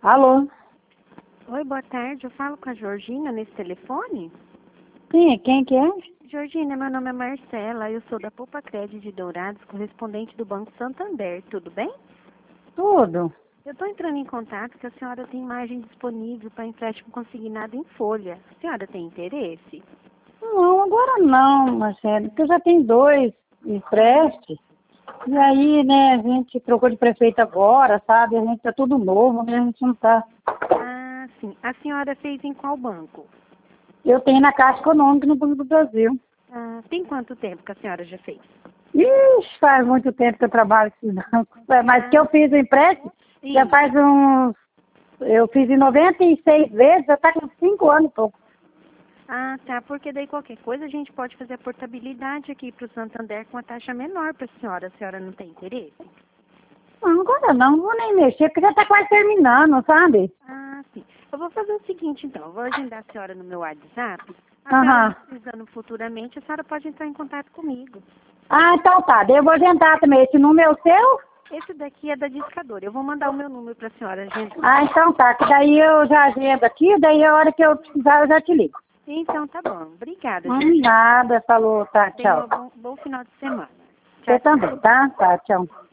Alô? Oi, boa tarde. Eu falo com a Georgina nesse telefone? Sim, quem que é? Georgina, meu nome é Marcela. Eu sou da Poupa Crédito de Dourados, correspondente do Banco Santander. Tudo bem? Tudo. Eu estou entrando em contato que a senhora tem margem disponível para empréstimo consignado em folha. A senhora tem interesse? Não, agora não, Marcelo, porque eu já tenho 2 empréstimos. E aí, né, a gente trocou de prefeito agora, sabe? A gente tá tudo novo, né? A gente não tá... Ah, sim. A senhora fez em qual banco? Eu tenho na Caixa Econômica no Banco do Brasil. Ah, tem quanto tempo que a senhora já fez? Ixi, faz muito tempo que eu trabalho com esses bancos. Mas que eu fiz o empréstimo, já Sim. faz uns... Eu fiz em 96 vezes, já tá com 5 anos e pouco. Ah, tá. Porque daí qualquer coisa a gente pode fazer a portabilidade aqui para o Santander com a taxa menor para a senhora. A senhora não tem interesse? Não, agora não vou nem mexer, porque já tá quase terminando, sabe? Ah, sim. Eu vou fazer o seguinte, então. Eu vou agendar a senhora no meu WhatsApp. A senhora Aham. precisando futuramente, a senhora pode entrar em contato comigo. Ah, então tá. Daí eu vou adiantar também. Esse número é o seu? Esse daqui é da discadora. Eu vou mandar o meu número para a senhora agendar. Ah, então tá. Que daí eu já agendo aqui, daí a hora que eu precisar eu já te ligo. Então, tá bom. Obrigada, gente. Nada. Falou, tá. Tenha Tchau. um bom final de semana. Você Tchau, tchau. também, tá? Tá, tchau.